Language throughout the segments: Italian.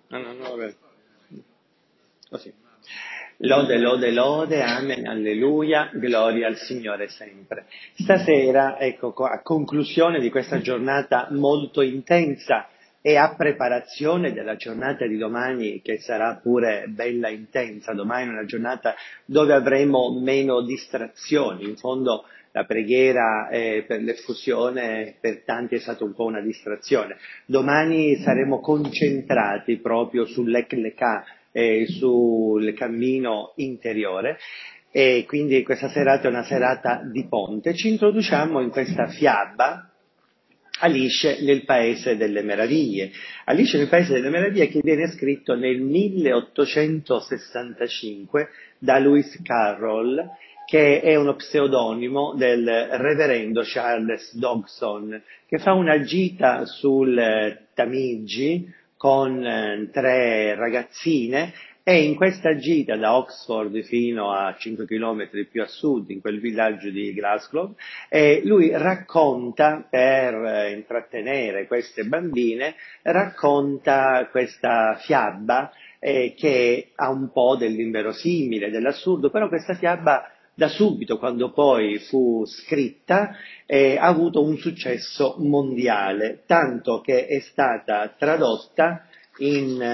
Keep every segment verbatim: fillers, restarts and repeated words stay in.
No, no, no, vabbè. Così. Lode, lode, lode, amen, alleluia, gloria al Signore sempre. Stasera, ecco, co- a conclusione di questa giornata molto intensa e a preparazione della giornata di domani, che sarà pure bella intensa, domani è una giornata dove avremo meno distrazioni. In fondo la preghiera eh, per l'effusione per tanti è stata un po' una distrazione. Domani saremo concentrati proprio sull'Ecleca, eh, sul cammino interiore, e quindi questa serata è una serata di ponte. Ci introduciamo in questa fiaba, Alice nel Paese delle Meraviglie. Alice nel Paese delle Meraviglie, che viene scritto nel milleottocentosessantacinque da Lewis Carroll, che è uno pseudonimo del reverendo Charles Dodgson, che fa una gita sul eh, Tamigi con eh, tre ragazzine, e in questa gita da Oxford fino a cinque chilometri più a sud, in quel villaggio di Glasgow, eh, lui racconta, per eh, intrattenere queste bambine, racconta questa fiaba eh, che ha un po' dell'inverosimile, dell'assurdo, però questa fiaba da subito, quando poi fu scritta, eh, ha avuto un successo mondiale, tanto che è stata tradotta in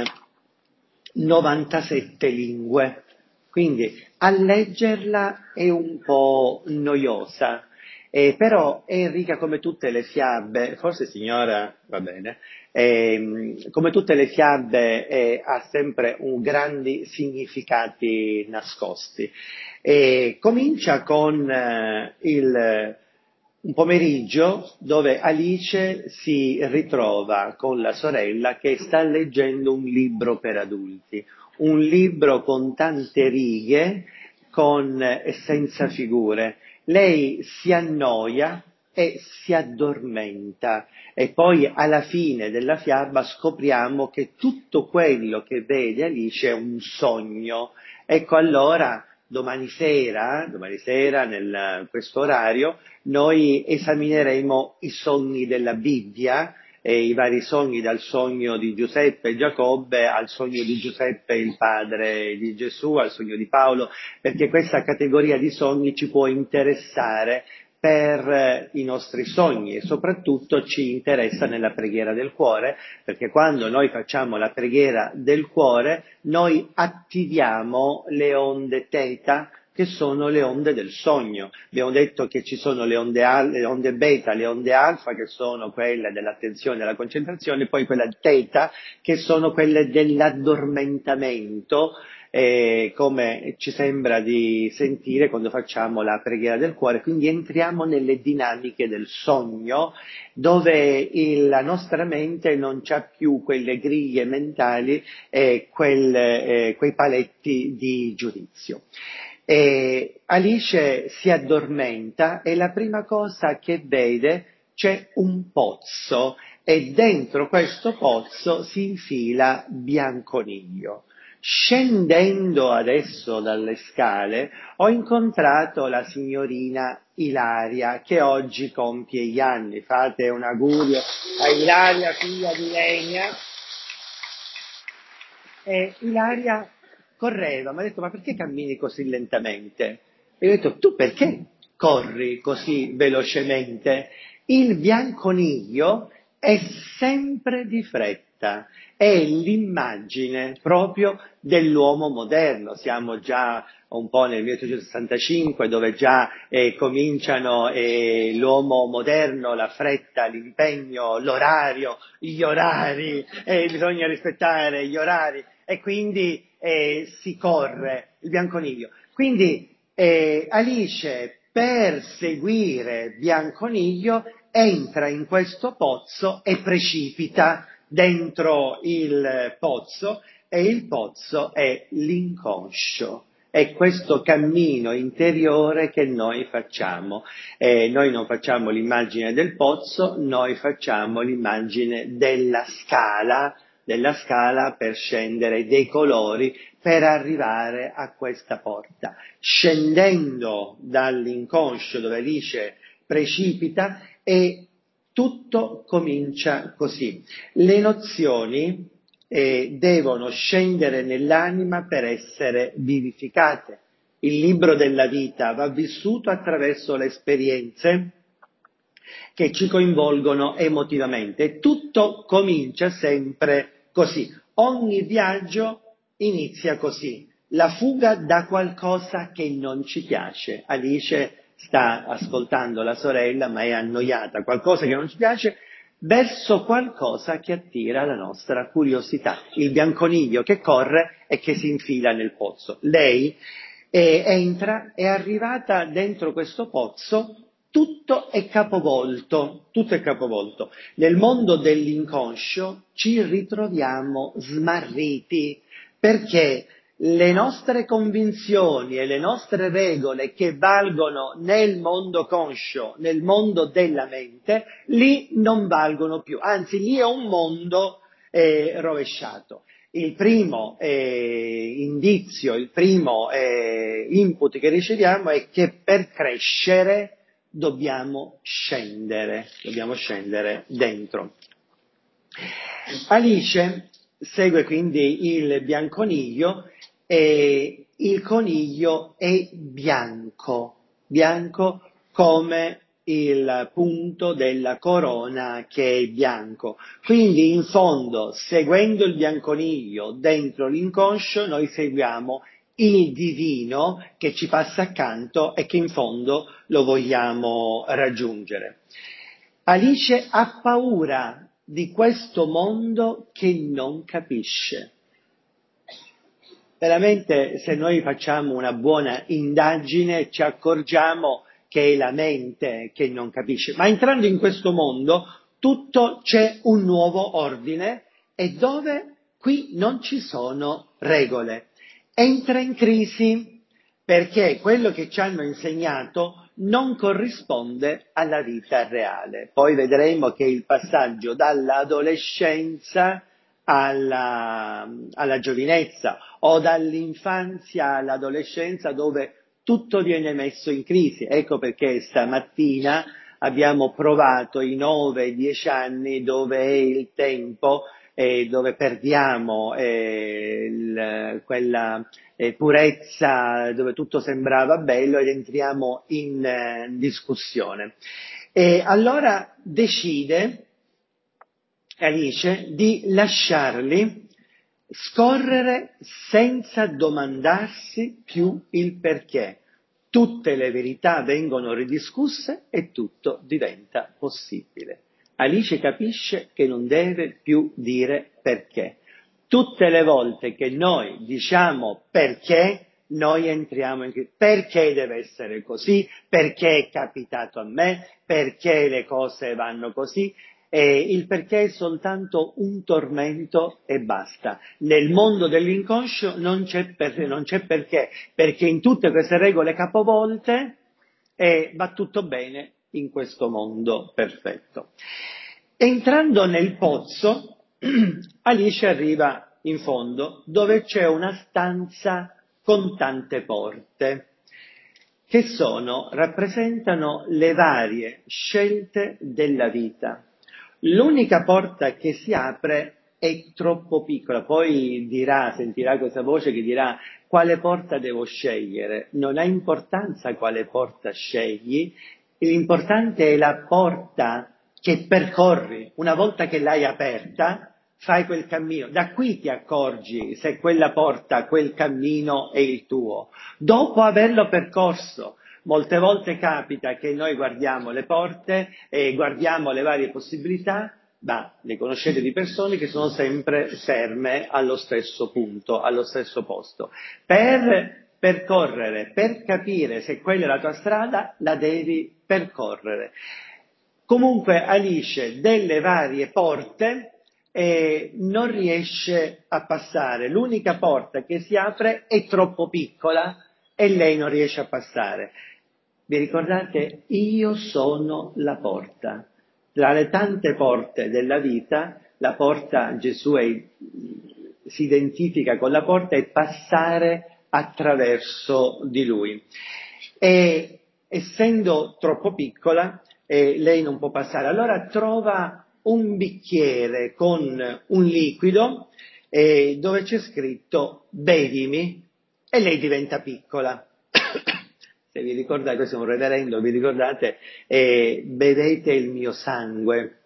novantasette lingue. Quindi a leggerla è un po' noiosa, eh, però è ricca come tutte le fiabe, forse signora va bene, ehm, come tutte le fiabe eh, ha sempre un grandi significati nascosti. E comincia con eh, il, un pomeriggio dove Alice si ritrova con la sorella che sta leggendo un libro per adulti, un libro con tante righe, con, e senza figure. Lei si annoia e si addormenta, e poi alla fine della fiaba scopriamo che tutto quello che vede Alice è un sogno. Ecco, allora domani sera, domani sera nel questo orario, noi esamineremo i sogni della Bibbia, e i vari sogni, dal sogno di Giuseppe e Giacobbe al sogno di Giuseppe il padre di Gesù, al sogno di Paolo, perché questa categoria di sogni ci può interessare per eh, i nostri sogni, e soprattutto ci interessa nella preghiera del cuore, perché quando noi facciamo la preghiera del cuore noi attiviamo le onde teta, che sono le onde del sogno. Abbiamo detto che ci sono le onde, al, le onde beta, le onde alfa, che sono quelle dell'attenzione e della concentrazione, poi quella teta, che sono quelle dell'addormentamento, eh, come ci sembra di sentire quando facciamo la preghiera del cuore. Quindi entriamo nelle dinamiche del sogno, dove il, la nostra mente non c'ha più quelle griglie mentali e quelle, eh, quei paletti di giudizio. E Alice si addormenta e la prima cosa che vede, c'è un pozzo, e dentro questo pozzo si infila Bianconiglio. Scendendo adesso dalle scale ho incontrato la signorina Ilaria, che oggi compie gli anni. Fate un augurio a Ilaria, figlia di Legna. E Ilaria correva, mi ha detto: ma perché cammini così lentamente? E io ho detto: tu perché corri così velocemente? Il bianconiglio è sempre di fretta, è l'immagine proprio dell'uomo moderno. Siamo già un po' nel milleottocentosessantacinque, dove già eh, cominciano eh, l'uomo moderno, la fretta, l'impegno, l'orario, gli orari, eh, bisogna rispettare gli orari, e quindi eh, si corre, il bianconiglio. Quindi eh, Alice, per seguire Bianconiglio, entra in questo pozzo e precipita dentro il pozzo, e il pozzo è l'inconscio. È questo cammino interiore che noi facciamo. Eh, noi non facciamo l'immagine del pozzo, noi facciamo l'immagine della scala, della scala per scendere, dei colori, per arrivare a questa porta. Scendendo dall'inconscio dove Alice precipita, e tutto comincia così. Le nozioni eh, devono scendere nell'anima per essere vivificate. Il libro della vita va vissuto attraverso le esperienze che ci coinvolgono emotivamente. E tutto comincia sempre così. Ogni viaggio inizia così. La fuga da qualcosa che non ci piace. Alice sta ascoltando la sorella, ma è annoiata. Qualcosa che non ci piace, verso qualcosa che attira la nostra curiosità. Il bianconiglio che corre e che si infila nel pozzo. Lei eh, entra, è arrivata dentro questo pozzo, tutto è capovolto, tutto è capovolto. Nel mondo dell'inconscio ci ritroviamo smarriti perché le nostre convinzioni e le nostre regole che valgono nel mondo conscio, nel mondo della mente, lì non valgono più. Anzi, lì è un mondo eh, rovesciato. Il primo eh, indizio, il primo eh, input che riceviamo è che per crescere dobbiamo scendere, dobbiamo scendere dentro. Alice segue quindi il bianconiglio e il coniglio è bianco, bianco come il punto della corona che è bianco. Quindi in fondo, seguendo il bianconiglio dentro l'inconscio, noi seguiamo il divino che ci passa accanto e che in fondo lo vogliamo raggiungere. Alice ha paura di questo mondo che non capisce. Veramente, se noi facciamo una buona indagine, ci accorgiamo che è la mente che non capisce. Ma entrando in questo mondo, tutto c'è un nuovo ordine e dove qui non ci sono regole. Entra in crisi perché quello che ci hanno insegnato non corrisponde alla vita reale. Poi vedremo che il passaggio dall'adolescenza alla, alla giovinezza o dall'infanzia all'adolescenza dove tutto viene messo in crisi. Ecco perché stamattina abbiamo provato i nove dieci anni dove è il tempo eh, dove perdiamo eh, il, quella eh, purezza, dove tutto sembrava bello ed entriamo in eh, discussione. E allora decide Alice di lasciarli scorrere senza domandarsi più il perché. Tutte le verità vengono ridiscusse e tutto diventa possibile. Alice capisce che non deve più dire perché. Tutte le volte che noi diciamo perché, noi entriamo in crisi. Perché deve essere così? Perché è capitato a me? Perché le cose vanno così? E il perché è soltanto un tormento e basta. Nel mondo dell'inconscio non c'è, per, non c'è perché, perché in tutte queste regole capovolte eh, va tutto bene in questo mondo perfetto. Entrando nel pozzo, Alice arriva in fondo dove c'è una stanza con tante porte che sono, rappresentano le varie scelte della vita. L'unica porta che si apre è troppo piccola, poi dirà, sentirà questa voce che dirà quale porta devo scegliere. Non ha importanza quale porta scegli, l'importante è la porta che percorri. Una volta che l'hai aperta, fai quel cammino. Da qui ti accorgi se quella porta, quel cammino è il tuo. Dopo averlo percorso. Molte volte capita che noi guardiamo le porte e guardiamo le varie possibilità, ma le conoscete di persone che sono sempre ferme allo stesso punto, allo stesso posto. Per percorrere, per capire se quella è la tua strada, la devi percorrere. Comunque Alice delle varie porte eh, non riesce a passare, l'unica porta che si apre è troppo piccola e lei non riesce a passare. Vi ricordate? Io sono la porta. Tra le tante porte della vita, la porta, Gesù è, si identifica con la porta e passare attraverso di lui. E essendo troppo piccola, eh, lei non può passare. Allora trova un bicchiere con un liquido eh, dove c'è scritto bevimi e lei diventa piccola. Se vi ricordate, questo è un reverendo, vi ricordate, eh, bevete il mio sangue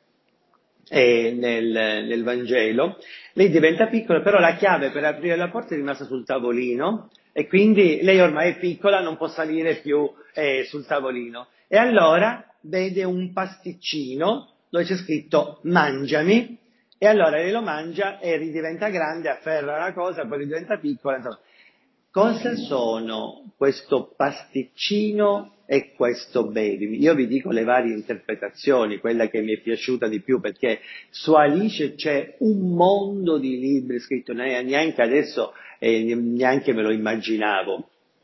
eh, nel, nel Vangelo, lei diventa piccola, però la chiave per aprire la porta è rimasta sul tavolino e quindi lei ormai è piccola, non può salire più eh, sul tavolino. E allora vede un pasticcino dove c'è scritto mangiami, e allora lei lo mangia e ridiventa grande, afferra la cosa, poi ridiventa piccola, insomma. Cosa sono questo pasticcino e questo bevimi? Io vi dico le varie interpretazioni, quella che mi è piaciuta di più, perché su Alice c'è un mondo di libri scritti, neanche adesso, eh, neanche me lo immaginavo.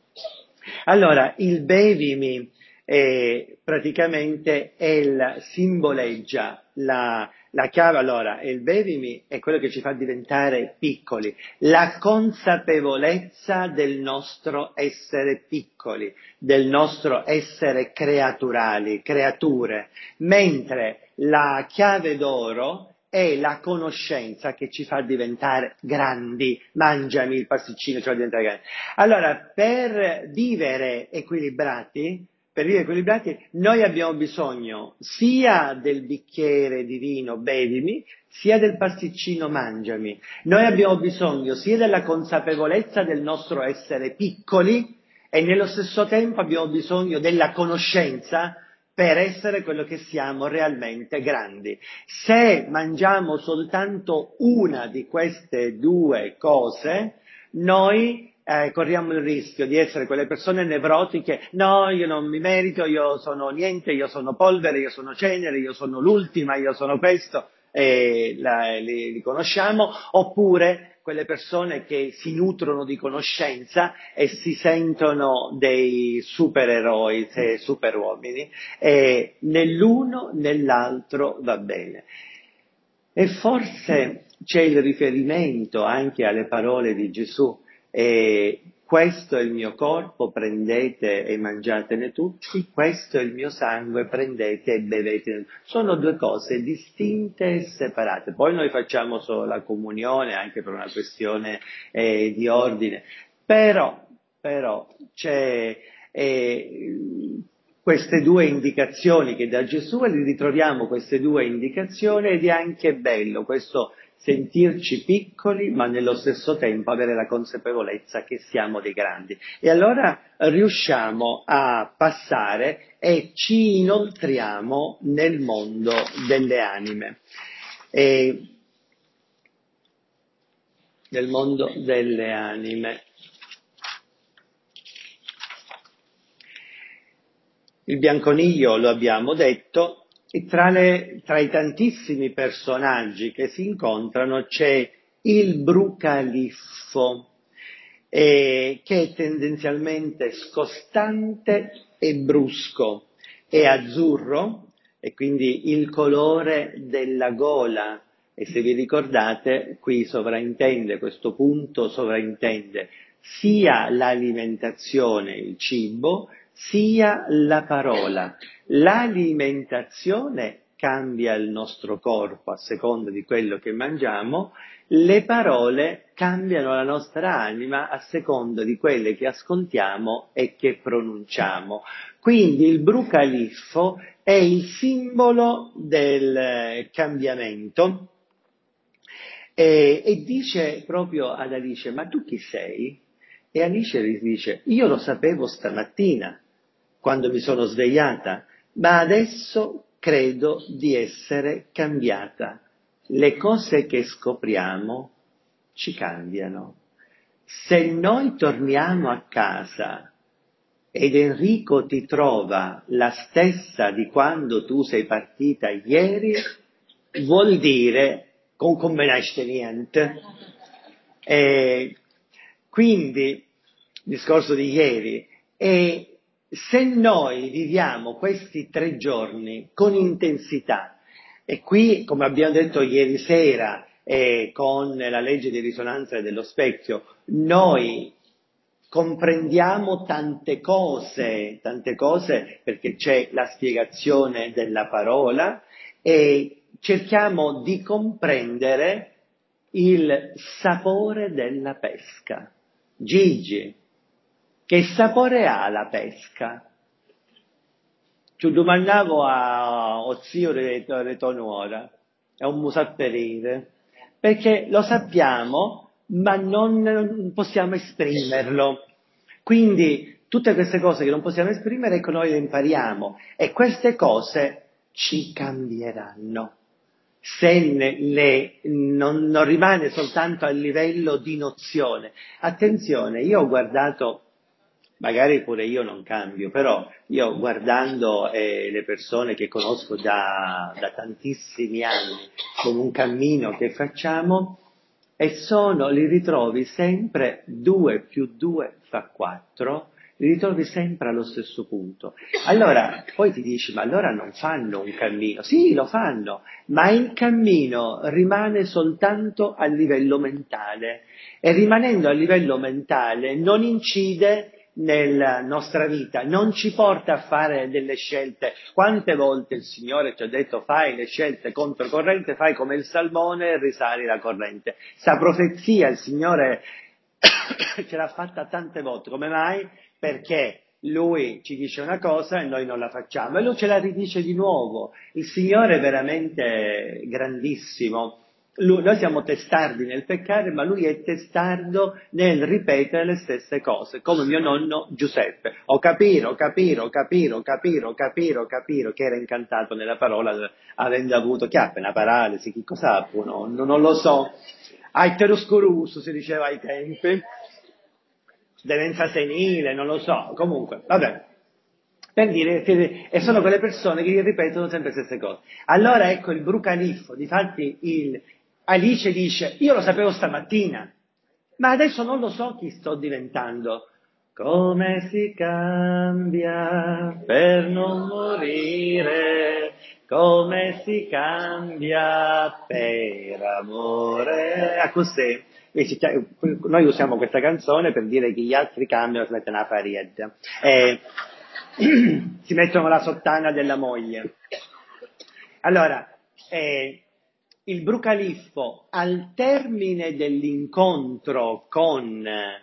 Allora, il bevimi eh, praticamente è il, simboleggia la, la chiave, allora, il bevimi è quello che ci fa diventare piccoli, la consapevolezza del nostro essere piccoli, del nostro essere creaturali, creature, mentre la chiave d'oro è la conoscenza che ci fa diventare grandi, mangiami il pasticcino, ci fa diventare grandi. Allora, per vivere equilibrati, per vivere equilibrati, noi abbiamo bisogno sia del bicchiere di vino bevimi, sia del pasticcino mangiami. Noi abbiamo bisogno sia della consapevolezza del nostro essere piccoli e nello stesso tempo abbiamo bisogno della conoscenza per essere quello che siamo realmente grandi. Se mangiamo soltanto una di queste due cose, noi eh, corriamo il rischio di essere quelle persone nevrotiche, no, io non mi merito, io sono niente, io sono polvere, io sono cenere, io sono l'ultima, io sono questo, e la, li, li conosciamo, oppure quelle persone che si nutrono di conoscenza e si sentono dei supereroi, superuomini, e nell'uno nell'altro va bene. E forse c'è il riferimento anche alle parole di Gesù, eh, questo è il mio corpo, prendete e mangiatene tutti, questo è il mio sangue, prendete e bevetene. Sono due cose distinte e separate. Poi noi facciamo solo la comunione anche per una questione eh, di ordine, però, però c'è eh, queste due indicazioni che da Gesù e li ritroviamo queste due indicazioni ed è anche bello questo sentirci piccoli ma nello stesso tempo avere la consapevolezza che siamo dei grandi. E allora riusciamo a passare e ci inoltriamo nel mondo delle anime. E nel mondo delle anime. Il bianconiglio, lo abbiamo detto, e tra, le, tra i tantissimi personaggi che si incontrano c'è il brucaliffo, eh, che è tendenzialmente scostante e brusco, è azzurro e quindi il colore della gola, e se vi ricordate qui sovraintende, questo punto sovraintende sia l'alimentazione, il cibo, sia la parola. L'alimentazione cambia il nostro corpo a seconda di quello che mangiamo, le parole cambiano la nostra anima a seconda di quelle che ascoltiamo e che pronunciamo. Quindi il brucaliffo è il simbolo del cambiamento e, e dice proprio ad Alice, ma tu chi sei? E Alice gli dice, io lo sapevo stamattina, quando mi sono svegliata, ma adesso credo di essere cambiata. Le cose che scopriamo ci cambiano. Se noi torniamo a casa ed Enrico ti trova la stessa di quando tu sei partita ieri, vuol dire con come nasce niente. E quindi, discorso di ieri, e se noi viviamo questi tre giorni con intensità, e qui, come abbiamo detto ieri sera, eh, con la legge di risonanza dello specchio, noi comprendiamo tante cose, tante cose perché c'è la spiegazione della parola e cerchiamo di comprendere il sapore della pesca. Gigi, che sapore ha la pesca? Ci domandavo a o zio Retonora, è un musapperire, perché lo sappiamo, ma non possiamo esprimerlo. Quindi tutte queste cose che non possiamo esprimere, ecco, noi le impariamo, e queste cose ci cambieranno. Se ne, le, non, non rimane soltanto a livello di nozione. Attenzione, io ho guardato, magari pure io non cambio, però io guardando eh, le persone che conosco da, da tantissimi anni, con un cammino che facciamo, e sono, li ritrovi sempre due più due fa quattro, li ritrovi sempre allo stesso punto. Allora, poi ti dici, ma allora non fanno un cammino? Sì, lo fanno, ma il cammino rimane soltanto a livello mentale, e rimanendo a livello mentale non incide nella nostra vita, non ci porta a fare delle scelte. Quante volte il Signore ci ha detto fai le scelte controcorrente, fai come il salmone e risali la corrente. Sta profezia il Signore ce l'ha fatta tante volte. Come mai? Perché Lui ci dice una cosa e noi non la facciamo, e Lui ce la ridice di nuovo. Il Signore è veramente grandissimo. Lui, noi siamo testardi nel peccare, ma Lui è testardo nel ripetere le stesse cose, come mio nonno Giuseppe. O capire, o capire, o capire, o capire, o capire, o capire, che era incantato nella parola, avendo avuto, che ha una paralisi, che cosa ha? No, non lo so. Aiteroscorus si diceva ai tempi, demenza senile, non lo so, comunque, vabbè. Per dire che e sono quelle persone che ripetono sempre le stesse cose. Allora ecco il brucaliffo, difatti il Alice dice, io lo sapevo stamattina, ma adesso non lo so chi sto diventando. Come si cambia per non morire, come si cambia per amore. A così. Noi usiamo questa canzone per dire che gli altri cambiano, si mettono a farietta. Eh, si mettono la sottana della moglie. Allora, eh, il brucaliffo al termine dell'incontro con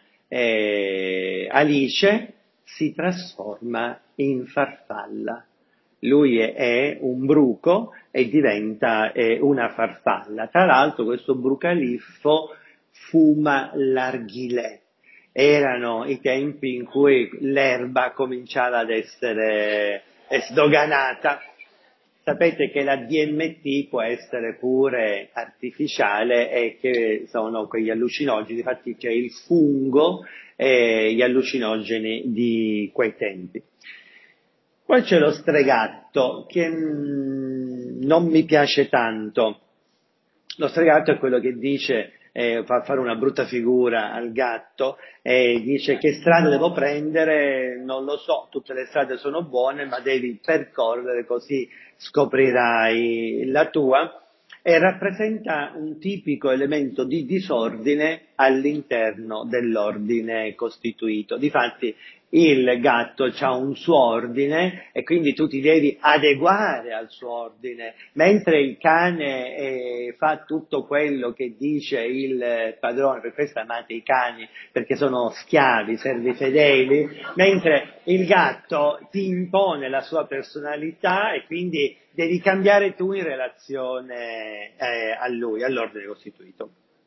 eh, Alice si trasforma in farfalla. Lui è, è un bruco e diventa eh, una farfalla. Tra l'altro questo brucaliffo fuma l'arghilè. Erano i tempi in cui l'erba cominciava ad essere sdoganata. Sapete che la D M T può essere pure artificiale e che sono quegli allucinogeni, infatti c'è il fungo e gli allucinogeni di quei tempi. Poi c'è lo stregatto che mh, non mi piace tanto. Lo stregatto è quello che dice, eh, fa fare una brutta figura al gatto e dice che strada devo prendere, non lo so, tutte le strade sono buone, ma devi percorrere così scoprirai la tua, e rappresenta un tipico elemento di disordine all'interno dell'ordine costituito. Difatti il gatto ha un suo ordine e quindi tu ti devi adeguare al suo ordine, mentre il cane eh, fa tutto quello che dice il padrone, per questo amate i cani, perché sono schiavi, servi fedeli, mentre il gatto ti impone la sua personalità e quindi devi cambiare tu in relazione eh, a lui, all'ordine costituito.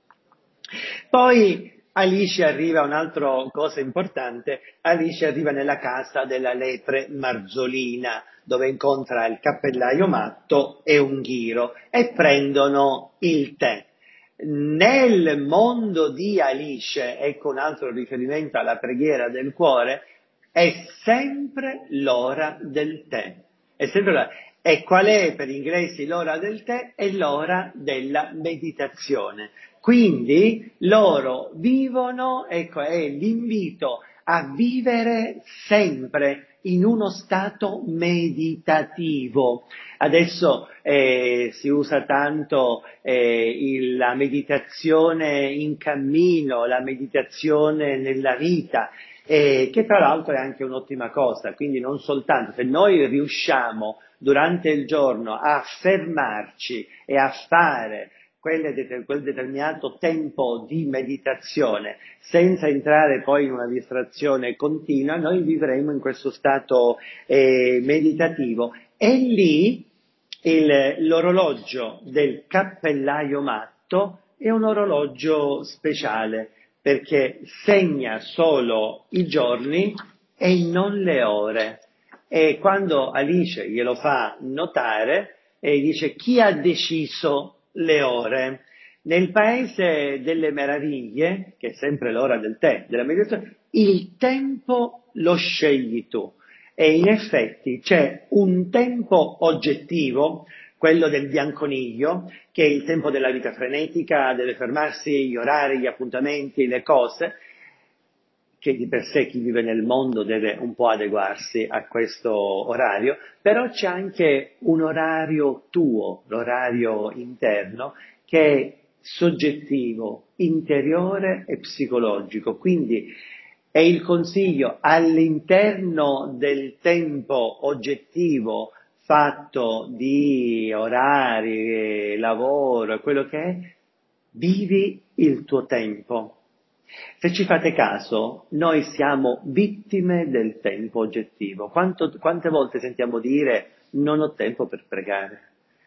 Poi Alice arriva, un'altra cosa importante, Alice arriva nella casa della lepre Marzolina, dove incontra il cappellaio matto e un ghiro, e prendono il tè. Nel mondo di Alice, ecco un altro riferimento alla preghiera del cuore, è sempre l'ora del tè. È sempre l'ora. E qual è per gli inglesi l'ora del tè? È l'ora della meditazione. Quindi loro vivono, ecco, è l'invito a vivere sempre in uno stato meditativo. Adesso eh, si usa tanto eh, il, la meditazione in cammino, la meditazione nella vita, eh, che tra l'altro è anche un'ottima cosa, quindi non soltanto, se noi riusciamo durante il giorno a fermarci e a fare quelle det- quel determinato tempo di meditazione, senza entrare poi in una distrazione continua, noi vivremo in questo stato eh, meditativo. E lì il- l'orologio del cappellaio matto è un orologio speciale, perché segna solo i giorni e non le ore. E quando Alice glielo fa notare, e dice: chi ha deciso le ore? Nel paese delle meraviglie, che è sempre l'ora del tè, della meditazione, il tempo lo scegli tu. E in effetti c'è un tempo oggettivo, quello del bianconiglio, che è il tempo della vita frenetica, deve fermarsi, gli orari, gli appuntamenti, le cose, che di per sé chi vive nel mondo deve un po' adeguarsi a questo orario, però c'è anche un orario tuo, l'orario interno, che è soggettivo, interiore e psicologico. Quindi è il consiglio all'interno del tempo oggettivo fatto di orari, lavoro e quello che è, vivi il tuo tempo. Se ci fate caso, noi siamo vittime del tempo oggettivo. Quanto- quante volte sentiamo dire: non ho tempo per pregare,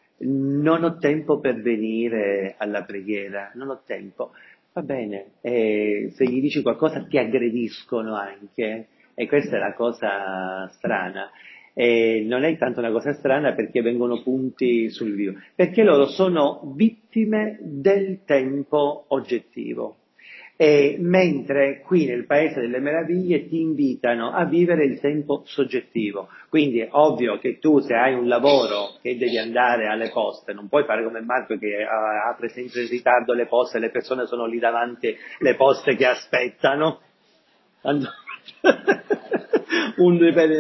non ho tempo per venire alla preghiera, non ho tempo. Va bene, e se gli dici qualcosa ti aggrediscono anche, e questa è la cosa strana. E non è tanto una cosa strana perché vengono punti sul vivo, perché loro sono vittime del tempo oggettivo. E mentre qui nel Paese delle Meraviglie ti invitano a vivere il tempo soggettivo. Quindi è ovvio che tu, se hai un lavoro che devi andare alle poste, non puoi fare come Marco che uh, apre sempre in ritardo le poste e le persone sono lì davanti le poste che aspettano. Un,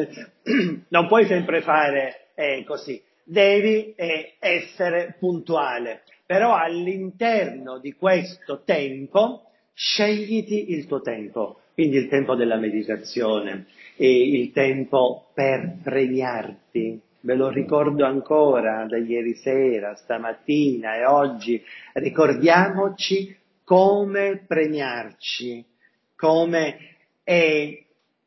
non puoi sempre fare eh, così, devi eh, essere puntuale, però all'interno di questo tempo scegliti il tuo tempo, quindi il tempo della meditazione, e il tempo per premiarti. Ve lo ricordo ancora da ieri sera, stamattina e oggi, ricordiamoci come premiarci, come è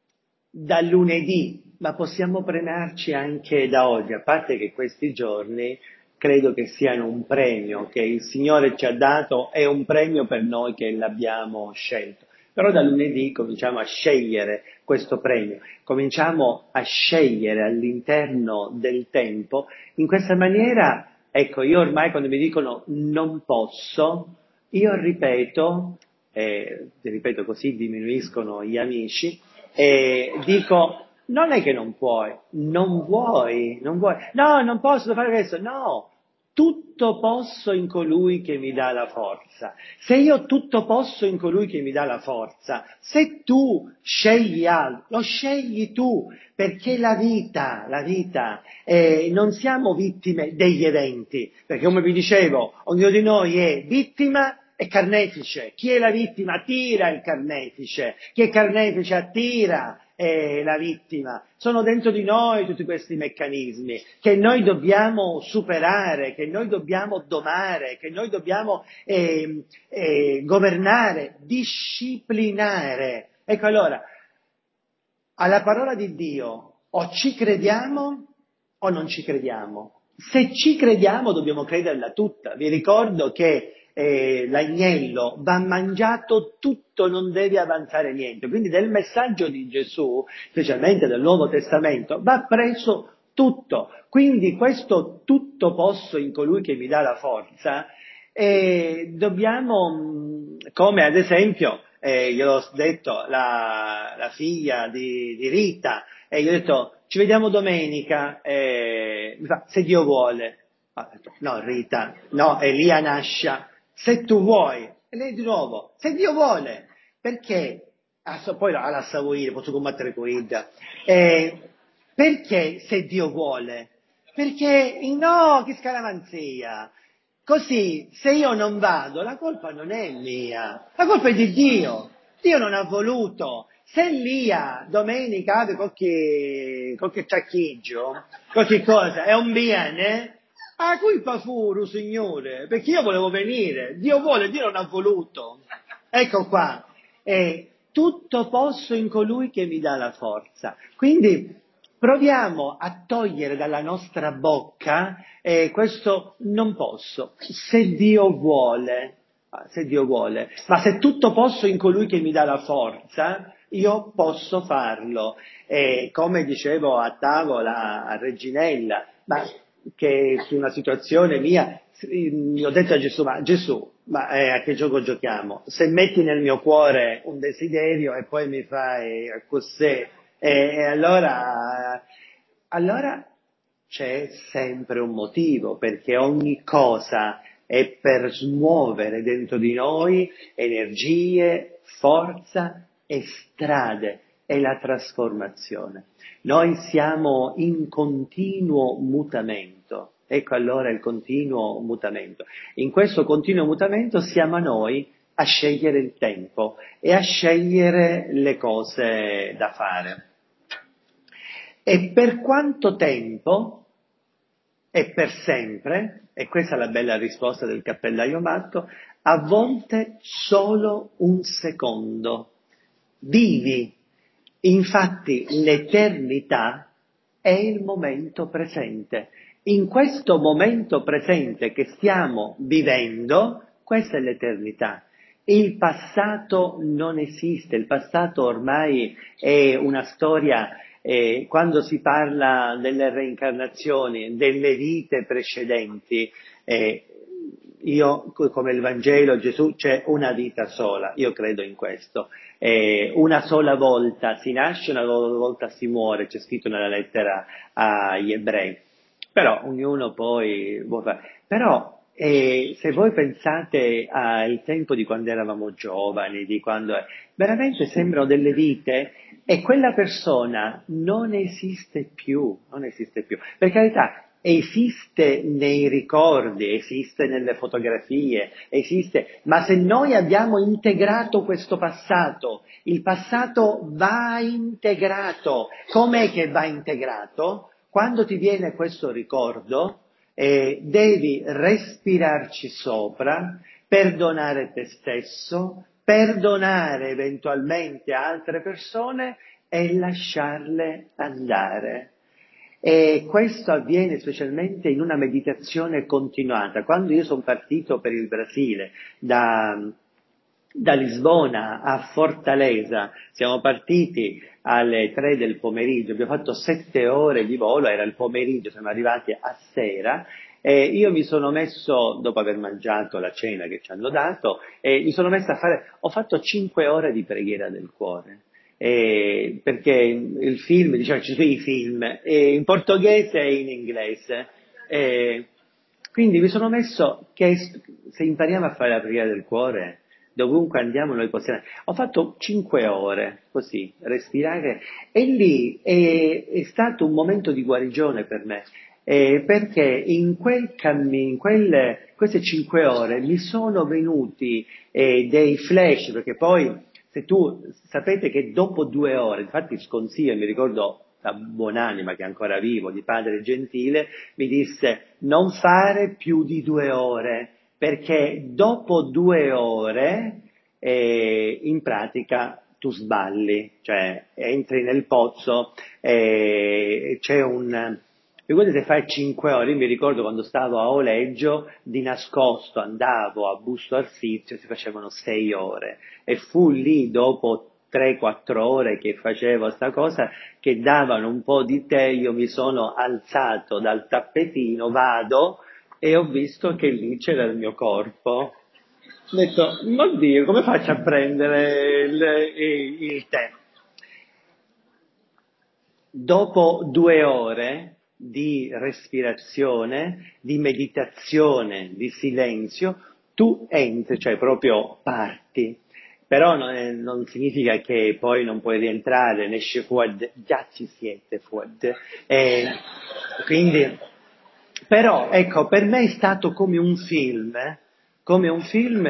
da lunedì, ma possiamo premiarci anche da oggi, a parte che questi giorni credo che siano un premio che il Signore ci ha dato, è un premio per noi che l'abbiamo scelto. Però da lunedì cominciamo a scegliere questo premio, cominciamo a scegliere all'interno del tempo. In questa maniera, ecco, io ormai quando mi dicono non posso, io ripeto, eh, ripeto così diminuiscono gli amici, e dico: non è che non puoi, non vuoi, non vuoi, no, non posso fare questo, no, tutto posso in colui che mi dà la forza. Se io tutto posso in colui che mi dà la forza, se tu scegli altro, lo scegli tu, perché la vita, la vita, eh, non siamo vittime degli eventi, perché come vi dicevo, ognuno di noi è vittima e carnefice. Chi è la vittima attira il carnefice, chi è carnefice attira eh, la vittima. Sono dentro di noi tutti questi meccanismi che noi dobbiamo superare, che noi dobbiamo domare, che noi dobbiamo eh, eh, governare, disciplinare. Ecco, allora, alla parola di Dio o ci crediamo o non ci crediamo. Se ci crediamo dobbiamo crederla tutta. Vi ricordo che eh, l'agnello va mangiato tutto, non deve avanzare niente. Quindi del messaggio di Gesù, specialmente del Nuovo Testamento, va preso tutto. Quindi questo tutto posso in colui che mi dà la forza, e dobbiamo, come ad esempio, eh, gliel'ho detto, la, la figlia di, di Rita, e gli ho detto: ci vediamo domenica, e mi fa: se Dio vuole. Ah, ho detto, no Rita, no Elia nascia, se tu vuoi. E lei di nuovo: se Dio vuole. Perché? Ah, so, poi alla Savoire, posso combattere con Ida. Eh, perché se Dio vuole? Perché no, che scaramanzia. Così, se io non vado, la colpa non è mia, la colpa è di Dio. Dio non ha voluto. Se Elia domenica ha qualche, qualche ciacchiccio, qualche cosa, è un bene, Ah, colpa furu, signore, perché io volevo venire, Dio vuole, Dio non ha voluto. Ecco qua, eh, tutto posso in colui che mi dà la forza. Quindi proviamo a togliere dalla nostra bocca eh, questo non posso, se Dio vuole, ah, se Dio vuole, ma se tutto posso in colui che mi dà la forza, io posso farlo. E come dicevo a tavola a Reginella, ma che su una situazione mia, ho detto a Gesù, ma Gesù, ma eh, a che gioco giochiamo? Se metti nel mio cuore un desiderio e poi mi fai così, e, e allora, allora c'è sempre un motivo, perché ogni cosa è per smuovere dentro di noi energie, forza e strade, è la trasformazione. Noi siamo in continuo mutamento, ecco allora il continuo mutamento. In questo continuo mutamento siamo a noi a scegliere il tempo e a scegliere le cose da fare. E per quanto tempo? E per sempre, e questa è la bella risposta del cappellaio matto, a volte solo un secondo. Vivi. Infatti l'eternità è il momento presente. In questo momento presente che stiamo vivendo, questa è l'eternità. Il passato non esiste, il passato ormai è una storia, eh, quando si parla delle reincarnazioni, delle vite precedenti, eh, io, come il Vangelo, Gesù, c'è una vita sola, io credo in questo. Eh, una sola volta si nasce, una sola volta si muore, c'è scritto nella lettera agli ebrei. Però ognuno poi può fare. Però eh, se voi pensate al tempo di quando eravamo giovani, di quando veramente sembrano delle vite, e quella persona non esiste più, non esiste più. Per carità, esiste nei ricordi, esiste nelle fotografie, esiste, ma se noi abbiamo integrato questo passato, il passato va integrato. Com'è che va integrato? Quando ti viene questo ricordo, eh, devi respirarci sopra, perdonare te stesso, perdonare eventualmente altre persone e lasciarle andare. E questo avviene specialmente in una meditazione continuata. Quando io sono partito per il Brasile, da, da Lisbona a Fortaleza, siamo partiti alle tre del pomeriggio, abbiamo fatto sette ore di volo, era il pomeriggio, siamo arrivati a sera, e io mi sono messo, dopo aver mangiato la cena che ci hanno dato, e mi sono messo a fare, ho fatto cinque ore di preghiera del cuore. Eh, perché il film, diciamo, ci sono i film eh, in portoghese e in inglese. Eh, quindi mi sono messo che se impariamo a fare la preghiera del cuore, dovunque andiamo noi possiamo. Ho fatto cinque ore così, respirare, e lì è, è stato un momento di guarigione per me. Eh, perché in quel cammino, in quelle, queste cinque ore mi sono venuti eh, dei flash, perché poi se tu sapete che dopo due ore, infatti sconsiglio, mi ricordo la buonanima che è ancora vivo, di Padre Gentile, mi disse non fare più di due ore, perché dopo due ore eh, in pratica tu sballi, cioè entri nel pozzo, eh, c'è un. Figurati se fai cinque ore, io mi ricordo quando stavo a Oleggio, di nascosto andavo a Busto Arsizio, si facevano sei ore, e fu lì dopo tre quattro ore che facevo sta cosa, che davano un po' di tè, io mi sono alzato dal tappetino, vado, e ho visto che lì c'era il mio corpo. Ho detto, ma Dio, come faccio a prendere il, il, il tè? Dopo due ore di respirazione, di meditazione, di silenzio, tu entri, cioè proprio parti. Però non, è, non significa che poi non puoi rientrare, ne esce fuori, già ci siete fuori. E quindi, però, ecco, per me è stato come un film, eh? Come un film,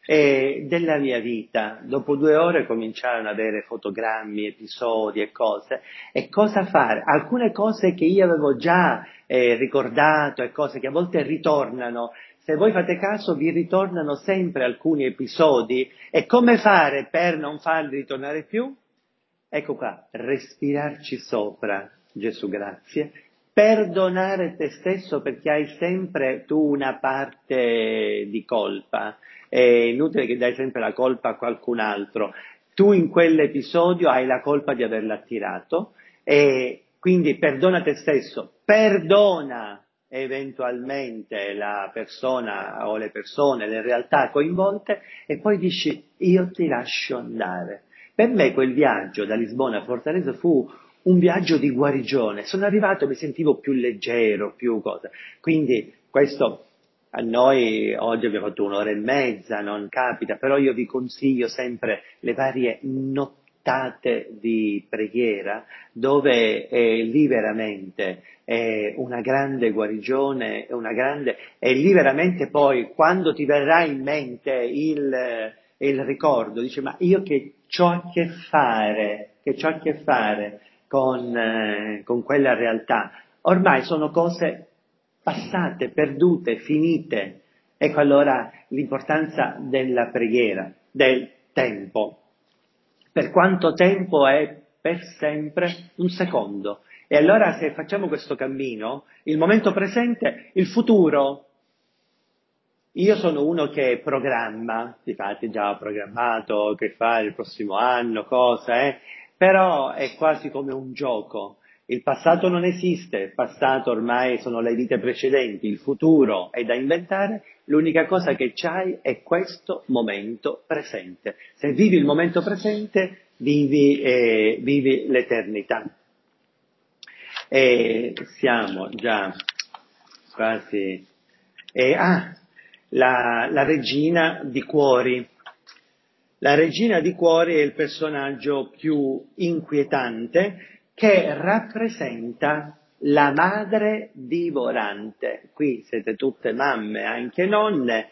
E della mia vita, dopo due ore cominciarono ad avere fotogrammi, episodi e cose, e cosa fare? Alcune cose che io avevo già eh, ricordato e cose che a volte ritornano, se voi fate caso vi ritornano sempre alcuni episodi, e come fare per non farli ritornare più? Ecco qua, respirarci sopra, Gesù grazie, perdonare te stesso perché hai sempre tu una parte di colpa, è inutile che dai sempre la colpa a qualcun altro, tu in quell'episodio hai la colpa di averla attirato e quindi perdona te stesso, perdona eventualmente la persona o le persone, le realtà coinvolte e poi dici io ti lascio andare. Per me quel viaggio da Lisbona a Fortaleza fu un viaggio di guarigione. Sono arrivato e mi sentivo più leggero, più cosa. Quindi questo a noi oggi abbiamo fatto un'ora e mezza, non capita, però io vi consiglio sempre le varie nottate di preghiera dove eh, lì veramente è una grande guarigione, una grande, e lì veramente poi quando ti verrà in mente il e il ricordo, dice ma io che ho a che fare, che ho a che fare con, eh, con quella realtà, ormai sono cose passate, perdute, finite, ecco allora l'importanza della preghiera, del tempo, per quanto tempo è per sempre un secondo, e allora se facciamo questo cammino, il momento presente, il futuro. Io sono uno che programma, difatti già ho programmato che fare il prossimo anno, cosa, eh? Però è quasi come un gioco. Il passato non esiste, il passato ormai sono le vite precedenti, il futuro è da inventare, l'unica cosa che c'hai è questo momento presente. Se vivi il momento presente, vivi, eh, vivi l'eternità. E siamo già quasi... E, ah, la, la regina di cuori. La regina di cuori è il personaggio più inquietante che rappresenta la madre divorante. Qui siete tutte mamme, anche nonne.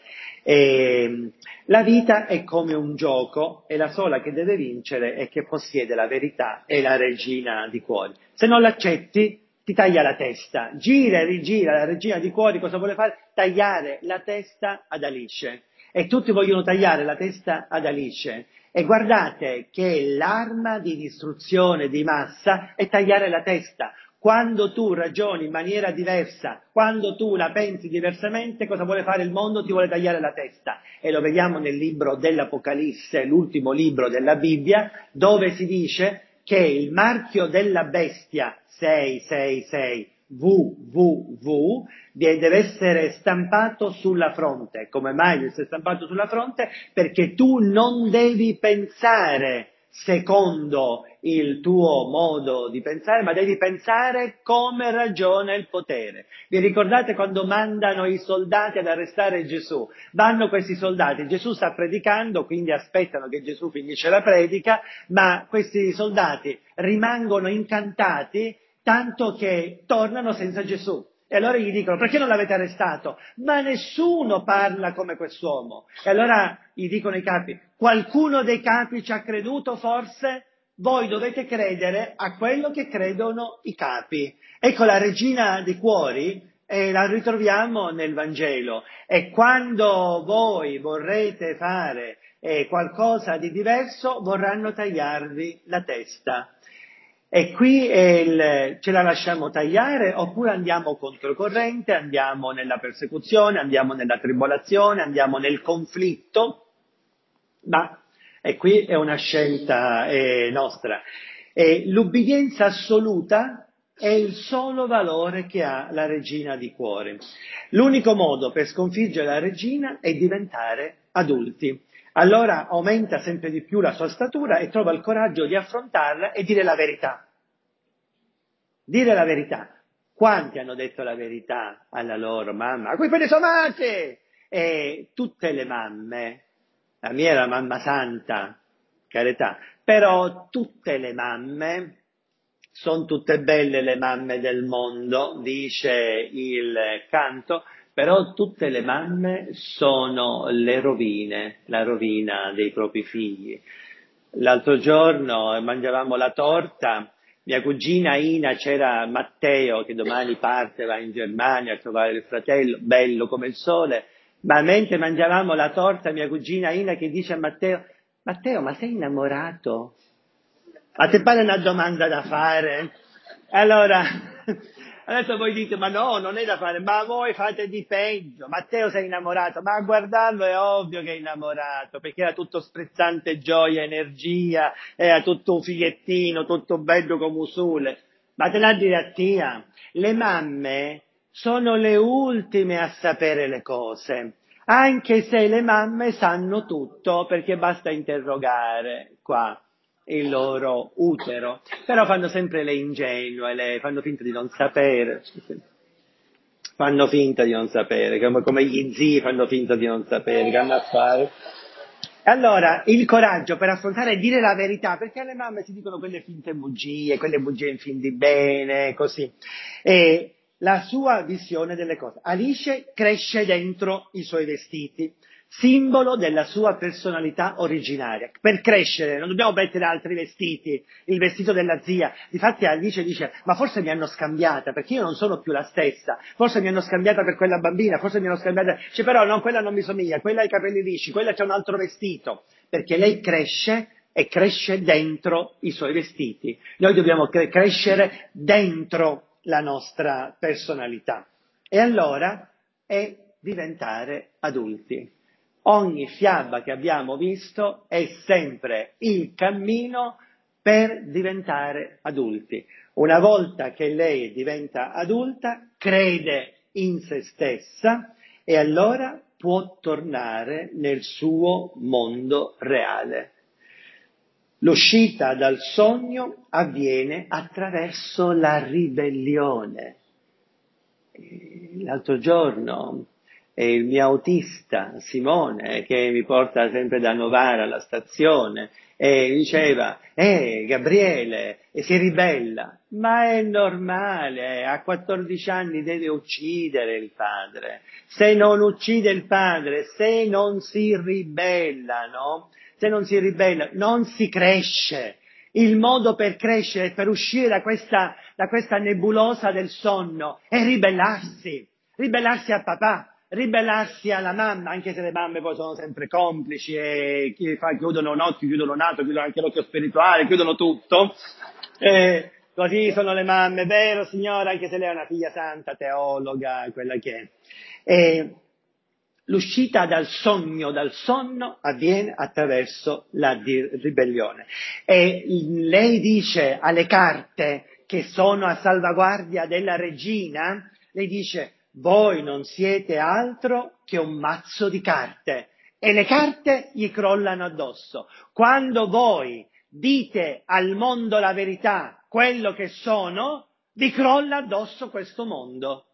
E la vita è come un gioco e la sola che deve vincere è che possiede la verità e la regina di cuori. Se non l'accetti, ti taglia la testa. Gira e rigira la regina di cuori, cosa vuole fare? Tagliare la testa ad Alice. E tutti vogliono tagliare la testa ad Alice. E guardate che l'arma di distruzione di massa è tagliare la testa. Quando tu ragioni in maniera diversa, quando tu la pensi diversamente, cosa vuole fare il mondo? Ti vuole tagliare la testa. E lo vediamo nel libro dell'Apocalisse, l'ultimo libro della Bibbia, dove si dice che il marchio della bestia sei sei sei vu vu vu deve essere stampato sulla fronte. Come mai deve essere stampato sulla fronte? Perché tu non devi pensare secondo il tuo modo di pensare, ma devi pensare come ragiona il potere. Vi ricordate quando mandano i soldati ad arrestare Gesù? Vanno questi soldati, Gesù sta predicando, quindi aspettano che Gesù finisce la predica, ma questi soldati rimangono incantati tanto che tornano senza Gesù. E allora gli dicono, perché non l'avete arrestato? Ma nessuno parla come quest'uomo. E allora gli dicono i capi, qualcuno dei capi ci ha creduto forse? Voi dovete credere a quello che credono i capi. Ecco la regina dei cuori, e la ritroviamo nel Vangelo. E quando voi vorrete fare eh, qualcosa di diverso, vorranno tagliarvi la testa. E qui è il, ce la lasciamo tagliare oppure andiamo controcorrente, andiamo nella persecuzione, andiamo nella tribolazione, andiamo nel conflitto, ma e qui è una scelta eh, nostra. E l'ubbidienza assoluta è il solo valore che ha la regina di cuore. L'unico modo per sconfiggere la regina è diventare adulti. Allora aumenta sempre di più la sua statura e trova il coraggio di affrontarla e dire la verità. Dire la verità. Quanti hanno detto la verità alla loro mamma? A cui poi ne sono amate! E tutte le mamme, la mia è la mamma santa, carità, però tutte le mamme, sono tutte belle le mamme del mondo, dice il canto, Però tutte le mamme sono le rovine, la rovina dei propri figli. L'altro giorno mangiavamo la torta, mia cugina Ina, c'era Matteo che domani parte, va in Germania a trovare il fratello, bello come il sole, ma mentre mangiavamo la torta mia cugina Ina che dice a Matteo: Matteo, ma sei innamorato? A te pare una domanda da fare? Allora, adesso voi dite, ma no, non è da fare, ma voi fate di peggio. Matteo sei innamorato, ma a guardarlo è ovvio che è innamorato, perché era tutto sprezzante gioia, energia, era tutto un figliettino, tutto bello come un sole. Ma te la dire a tia, le mamme sono le ultime a sapere le cose, anche se le mamme sanno tutto, perché basta interrogare qua il loro utero, però fanno sempre le ingenue, le, fanno finta di non sapere, fanno finta di non sapere, come, come gli zii fanno finta di non sapere, che hanno a fare. Allora, il coraggio per affrontare e dire la verità, perché alle mamme si dicono quelle finte bugie, quelle bugie in fin di bene, così. E la sua visione delle cose. Alice cresce dentro i suoi vestiti, simbolo della sua personalità originaria. Per crescere non dobbiamo mettere altri vestiti, il vestito della zia. Difatti Alice dice, ma forse mi hanno scambiata, perché io non sono più la stessa, forse mi hanno scambiata per quella bambina, forse mi hanno scambiata, cioè, però no, quella non mi somiglia, quella ha i capelli lisci, quella c'ha un altro vestito, perché lei cresce e cresce dentro i suoi vestiti. Noi dobbiamo cre- crescere dentro la nostra personalità. E allora è diventare adulti. Ogni fiaba che abbiamo visto è sempre il cammino per diventare adulti. Una volta che lei diventa adulta, crede in se stessa e allora può tornare nel suo mondo reale. L'uscita dal sogno avviene attraverso la ribellione. L'altro giorno è il mio autista Simone che mi porta sempre da Novara alla stazione e diceva, eh Gabriele, e si ribella, ma è normale, a quattordici anni deve uccidere il padre, se non uccide il padre, se non si ribella, no? Se non si ribella, non si cresce. Il modo per crescere, per uscire da questa, da questa nebulosa del sonno, è ribellarsi, ribellarsi al papà, ribellarsi alla mamma, anche se le mamme poi sono sempre complici e chi fa, chiudono un occhio, chiudono un altro, chiudono anche l'occhio spirituale, chiudono tutto. E così sono le mamme, vero signora, anche se lei è una figlia santa, teologa, quella che è. E l'uscita dal sogno, dal sonno, avviene attraverso la di- ribellione. E lei dice alle carte che sono a salvaguardia della regina, lei dice, voi non siete altro che un mazzo di carte. E le carte gli crollano addosso. Quando voi dite al mondo la verità, quello che sono, vi crolla addosso questo mondo.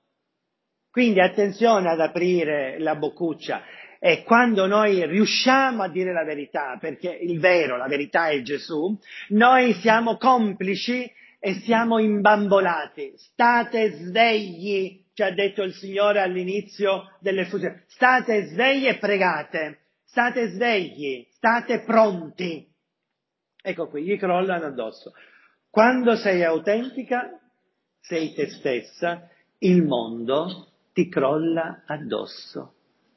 Quindi attenzione ad aprire la boccuccia e quando noi riusciamo a dire la verità, perché il vero, la verità è Gesù, noi siamo complici e siamo imbambolati. State svegli, ci ha detto il Signore all'inizio delle fusioni. State svegli e pregate. State svegli, state pronti. Ecco qui, gli crollano addosso. Quando sei autentica, sei te stessa, il mondo ti crolla addosso.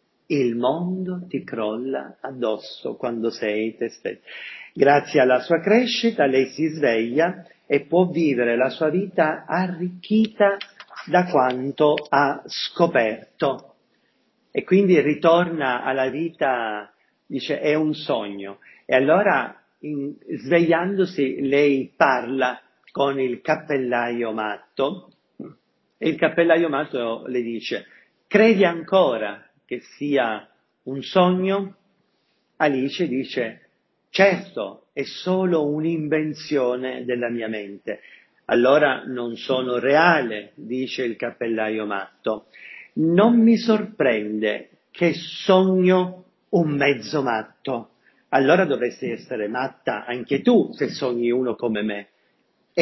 Il mondo ti crolla addosso quando sei te stessa. Grazie alla sua crescita lei si sveglia e può vivere la sua vita arricchita da quanto ha scoperto. E quindi ritorna alla vita, dice, è un sogno. E allora, in, svegliandosi, lei parla con il cappellaio matto e il cappellaio matto le dice, credi ancora che sia un sogno? Alice dice, certo, è solo un'invenzione della mia mente. Allora non sono reale, dice il cappellaio matto. Non mi sorprende che sogno un mezzo matto. Allora dovresti essere matta anche tu se sogni uno come me.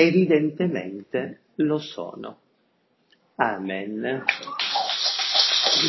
Evidentemente lo sono. Amen.